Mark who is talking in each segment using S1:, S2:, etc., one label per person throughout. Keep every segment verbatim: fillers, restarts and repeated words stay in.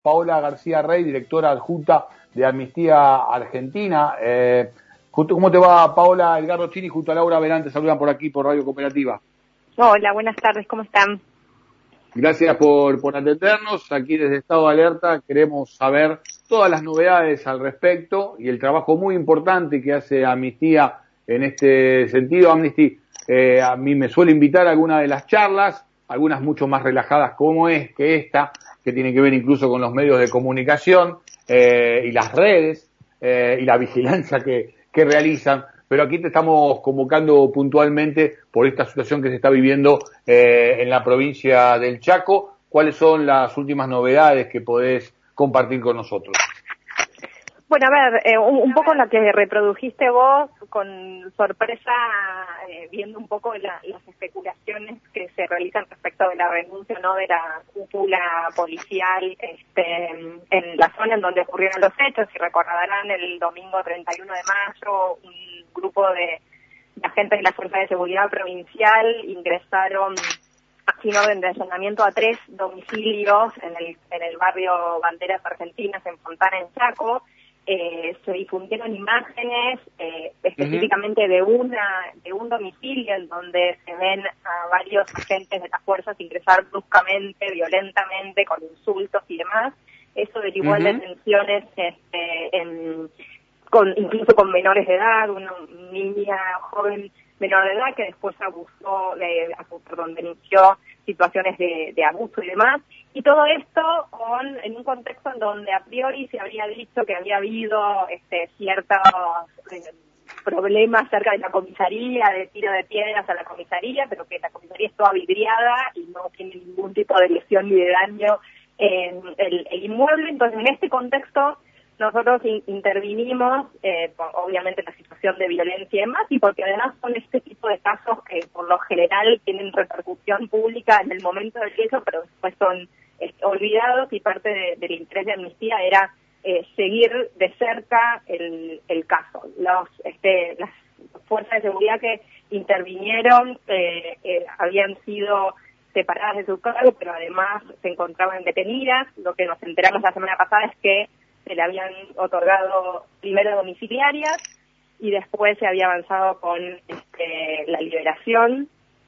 S1: Paola García Rey, directora adjunta de Amnistía Argentina. Eh, ¿Cómo te va, Paola? Edgardo Chini junto a Laura Verán te saludan por aquí, por Radio Cooperativa.
S2: Hola, buenas tardes, ¿cómo están?
S1: Gracias por, por atendernos. Aquí desde Estado de Alerta queremos saber todas las novedades al respecto y el trabajo muy importante que hace Amnistía en este sentido. Amnesty eh, a mí me suele invitar a alguna de las charlas, algunas mucho más relajadas como es que esta, que tiene que ver incluso con los medios de comunicación eh, y las redes eh, y la vigilancia que, que realizan. Pero aquí te estamos convocando puntualmente por esta situación que se está viviendo eh, en la provincia del Chaco. ¿Cuáles son las últimas novedades que podés compartir con nosotros?
S2: Bueno, a ver, eh, un, un poco lo que reprodujiste vos, con sorpresa, eh, viendo un poco la, las especulaciones que se realizan respecto de la renuncia no de la cúpula policial este, en la zona en donde ocurrieron los hechos. Si recordarán, el domingo treinta y uno de mayo, un grupo de, de agentes de la Fuerza de Seguridad Provincial ingresaron sin orden de allanamiento a tres domicilios en el, en el barrio Banderas Argentinas, en Fontana, en Chaco. Eh, se difundieron imágenes eh, específicamente de una de un domicilio en donde se ven a varios agentes de las fuerzas ingresar bruscamente, violentamente, con insultos y demás. Eso derivó en uh-huh. detenciones este, en, con, incluso con menores de edad, una niña joven menor de edad que después abusó, de, perdón, denunció situaciones de, de abuso y demás. Y todo esto con, en un contexto en donde a priori se habría dicho que había habido este, ciertos eh, problemas cerca de la comisaría, de tiro de piedras a la comisaría, pero que la comisaría es toda vidriada y no tiene ningún tipo de lesión ni de daño en el, el inmueble. Entonces, en este contexto, nosotros in, intervinimos, eh, por, obviamente, la situación de violencia y demás, y porque además son este tipo de casos que por lo general tienen repercusión pública en el momento del hecho, pero después son eh, olvidados, y parte de, del interés de Amnistía era eh, seguir de cerca el, el caso. Los, este, las fuerzas de seguridad que intervinieron eh, eh, habían sido separadas de su cargo, pero además se encontraban detenidas. Lo que nos enteramos la semana pasada es que se le habían otorgado primero domiciliarias y después se había avanzado con este, la liberación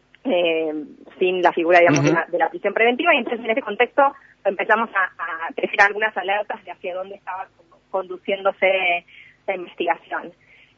S2: eh, sin la figura, digamos, uh-huh. de, la, de la prisión preventiva. Y entonces en ese contexto empezamos a, a tejer algunas alertas de hacia dónde estaba conduciéndose la investigación.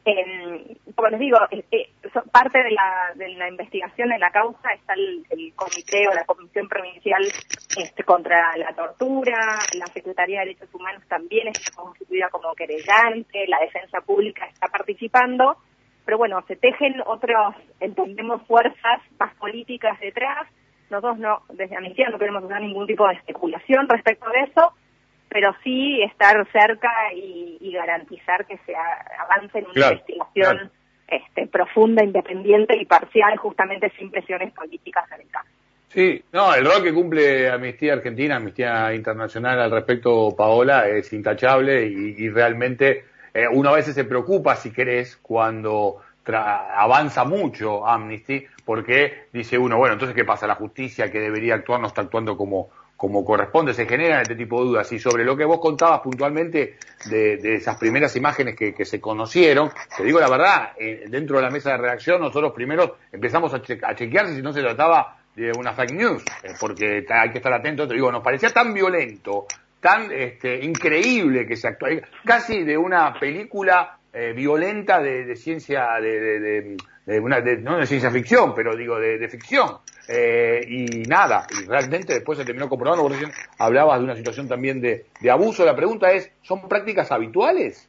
S2: Eh, como les digo, eh, parte de la, de la investigación de la causa está el, el comité o la comisión provincial este, contra la tortura. La Secretaría de Derechos Humanos también está constituida como querellante, la defensa pública está participando, pero bueno, se tejen otros, entendemos, fuerzas más políticas detrás. Nosotros no, desde Amnistía no queremos usar ningún tipo de especulación respecto de eso, pero sí estar cerca y, y garantizar que se avance en una claro, investigación claro. Este, profunda, independiente y parcial, justamente sin presiones políticas en el caso.
S1: Sí, no, el rol que cumple Amnistía Argentina, Amnistía Internacional al respecto, Paola, es intachable y, y realmente eh, uno a veces se preocupa, si querés, cuando tra- avanza mucho Amnesty, porque dice uno, bueno, entonces ¿qué pasa? La justicia que debería actuar no está actuando como como corresponde. Se generan este tipo de dudas. Y sobre lo que vos contabas puntualmente de, de esas primeras imágenes que, que se conocieron, te digo la verdad, eh, dentro de la mesa de redacción nosotros primero empezamos a, che- a chequear si no se trataba de una fake news, eh, porque hay que estar atento. Te digo, nos parecía tan violento, tan este, increíble que se actuó, casi de una película eh, violenta de, de ciencia, de, de, de, de una, de, no de ciencia ficción, pero digo de, de ficción. Eh, y nada, y realmente después se terminó comprobando, porque recién hablabas de una situación también de, de abuso. La pregunta es, ¿son prácticas habituales?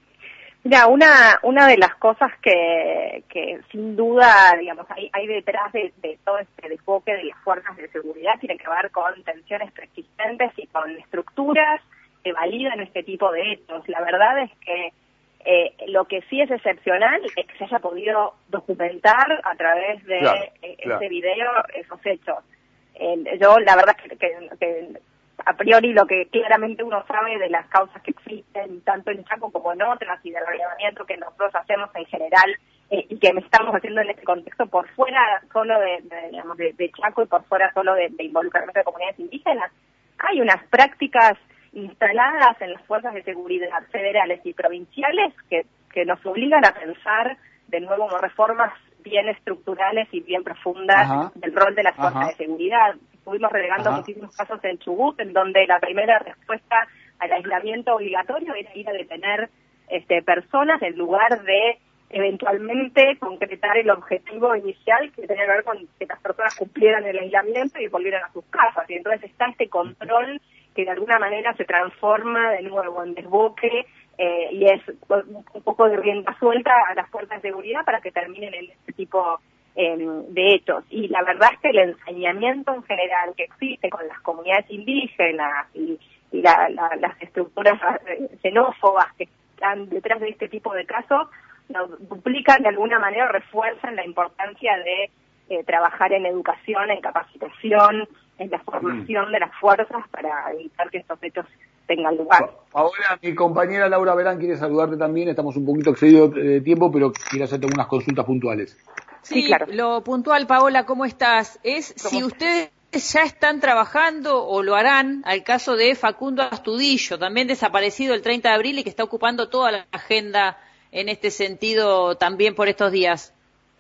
S2: Mira, una una de las cosas que, que sin duda, digamos, hay, hay detrás de, de todo este desboque de las fuerzas de seguridad tiene que ver con tensiones persistentes y con estructuras que validan este tipo de hechos. La verdad es que Eh, lo que sí es excepcional es que se haya podido documentar a través de
S1: claro,
S2: eh,
S1: claro.
S2: este video esos hechos. Eh, yo la verdad que, que, que a priori lo que claramente uno sabe de las causas que existen tanto en Chaco como en otras y del relevamiento que nosotros hacemos en general eh, y que estamos haciendo en este contexto por fuera solo de, de, digamos, de, de Chaco y por fuera solo de, de involucramiento de comunidades indígenas, hay unas prácticas instaladas en las fuerzas de seguridad federales y provinciales que, que nos obligan a pensar de nuevo como reformas bien estructurales y bien profundas Ajá. del rol de las fuerzas Ajá. de seguridad. Estuvimos relegando Ajá. muchísimos casos en Chubut, en donde la primera respuesta al aislamiento obligatorio era ir a detener este, personas en lugar de eventualmente concretar el objetivo inicial que tenía que ver con que las personas cumplieran el aislamiento y volvieran a sus casas. Y entonces está este control que de alguna manera se transforma de nuevo en desboque eh, y es un poco de rienda suelta a las fuerzas de seguridad para que terminen en este tipo eh, de hechos. Y la verdad es que el ensañamiento en general que existe con las comunidades indígenas y, y la, la, las estructuras xenófobas que están detrás de este tipo de casos nos duplican de alguna manera, refuerzan la importancia de eh, trabajar en educación, en capacitación, en la formación mm. de las fuerzas para evitar que estos hechos tengan lugar.
S1: Ahora mi compañera Laura Verán quiere saludarte también, estamos un poquito excedidos de tiempo, pero quiere hacerte unas consultas puntuales.
S3: Sí, sí, claro. Lo puntual, Paola, ¿cómo estás? Es ¿Cómo? Si ustedes ya están trabajando o lo harán al caso de Facundo Astudillo, también desaparecido el treinta de abril y que está ocupando toda la agenda en este sentido también por estos días.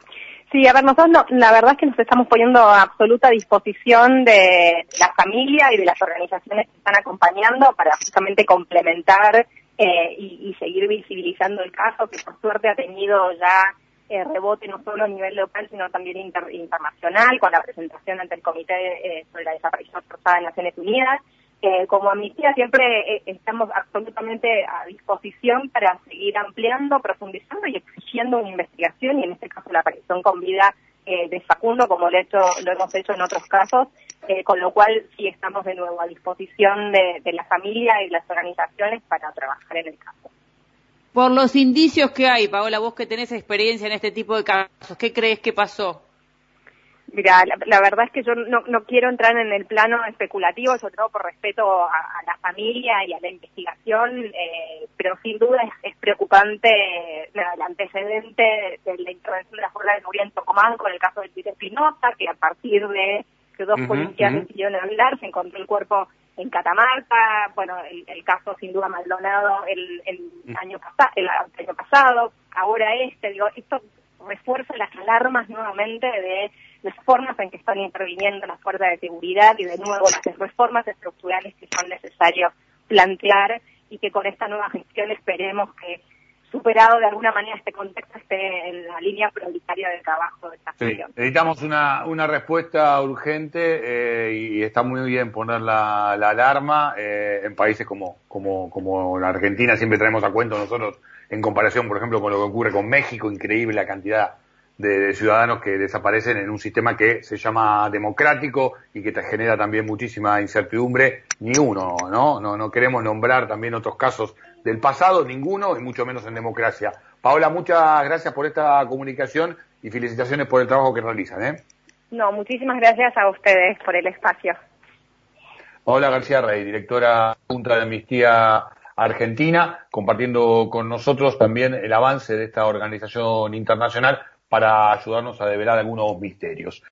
S2: Sí, a ver, nosotros no, la verdad es que nos estamos poniendo a absoluta disposición de la familia y de las organizaciones que están acompañando para justamente complementar eh, y, y seguir visibilizando el caso, que por suerte ha tenido ya eh, rebote no solo a nivel local, sino también inter, internacional, con la presentación ante el Comité eh, sobre la Desaparición Forzada de Naciones Unidas. Eh, como Amnistía siempre eh, estamos absolutamente a disposición para seguir ampliando, profundizando y exigiendo una investigación, y en este caso la aparición con vida eh, de Facundo, como lo, hecho, lo hemos hecho en otros casos, eh, con lo cual sí estamos de nuevo a disposición de, de la familia y las organizaciones para trabajar en el caso.
S3: Por los indicios que hay, Paola, vos que tenés experiencia en este tipo de casos, ¿qué crees que pasó?
S2: Mira, la, la verdad es que yo no, no quiero entrar en el plano especulativo, sobre todo por respeto a, a la familia y a la investigación, eh, pero sin duda es, es preocupante nada, el antecedente de la intervención de las fuerzas de seguridad en Tucumán con el caso de Luis Espinosa, que a partir de que dos uh-huh, policías uh-huh. decidieron hablar, se encontró el cuerpo en Catamarca, bueno, el, el caso sin duda Maldonado el, el, uh-huh. año pasado, el año pasado, ahora este, digo, esto refuerza las alarmas nuevamente de las formas en que están interviniendo las fuerzas de seguridad y de nuevo las reformas estructurales que son necesarios plantear y que con esta nueva gestión esperemos que, superado de alguna manera este contexto, esté en la línea prioritaria del trabajo de esta gestión.
S1: Sí, necesitamos una, una respuesta urgente eh, y está muy bien poner la, la alarma eh, en países como, como, como la Argentina. Siempre traemos a cuento nosotros en comparación, por ejemplo, con lo que ocurre con México, increíble la cantidad de, de ciudadanos que desaparecen en un sistema que se llama democrático y que te genera también muchísima incertidumbre. Ni uno, ¿no? No, no queremos nombrar también otros casos del pasado, ninguno, y mucho menos en democracia. Paola, muchas gracias por esta comunicación y felicitaciones por el trabajo que realizan, ¿eh?
S2: No, muchísimas gracias a ustedes por el espacio.
S1: Paola García Rey, directora Junta de Amnistía Argentina, compartiendo con nosotros también el avance de esta organización internacional para ayudarnos a develar algunos misterios.